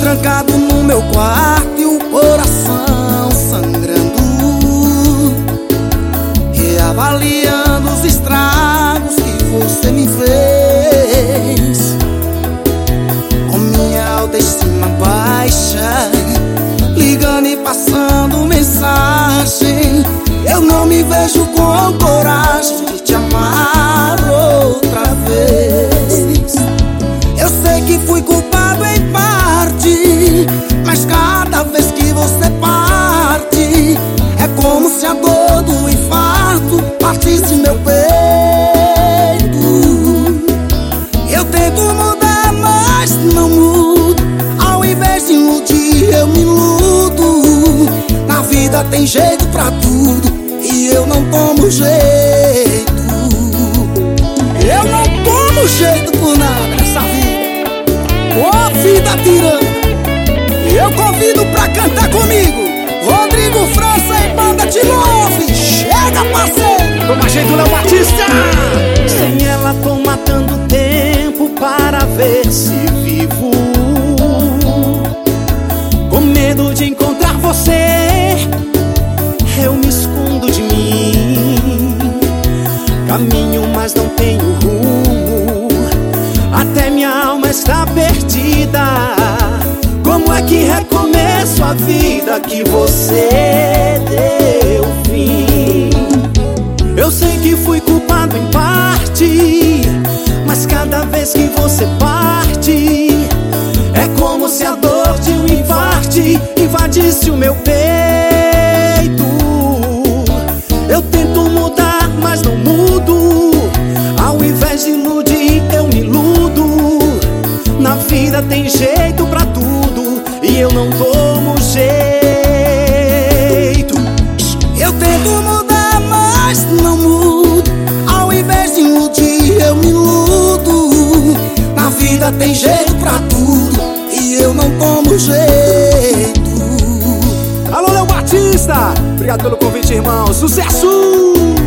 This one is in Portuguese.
trancado no meu quarto e o coração sangrando, reavaliando os estragos que você me fez. Com minha autoestima baixa, ligando e passando mensagem, eu não me vejo com coragem de te amar outra vez. Eu sei que fui culpado em parte, mas cada vez que você parte, é como se a dor do infarto partisse meu peito. Eu tento mudar, mas não mudo. Ao invés de iludir, eu me iludo. Na vida tem jeito pra tudo e eu não tomo jeito. Eu não tomo jeito por nada nessa vida. Ô vida tirana, eu convido pra cantar comigo Rodrigo França e Banda de Love. Chega, parceiro! Toma jeito, Léo Batista! Sem ela tô matando tempo para ver se vivo, com medo de encontrar você, eu me escondo de mim. Caminho, mas não tenho rumo, até minha alma está perdida. Como é que recomeço a vida que você deu fim? Eu sei que fui culpado em parte, mas cada vez que você parte, é como se a dor de um infarte invadisse o meu peito. Eu tento mudar, mas não mudo. Ao invés de iludir, eu me iludo. Na vida tem jeito pra tudo e eu não tomo jeito. Eu tento mudar, mas não mudo. Ao invés de iludir, eu me iludo. Na vida tem jeito pra tudo e eu não tomo jeito. Alô, Léo Batista! Obrigado pelo convite, irmão. Sucesso!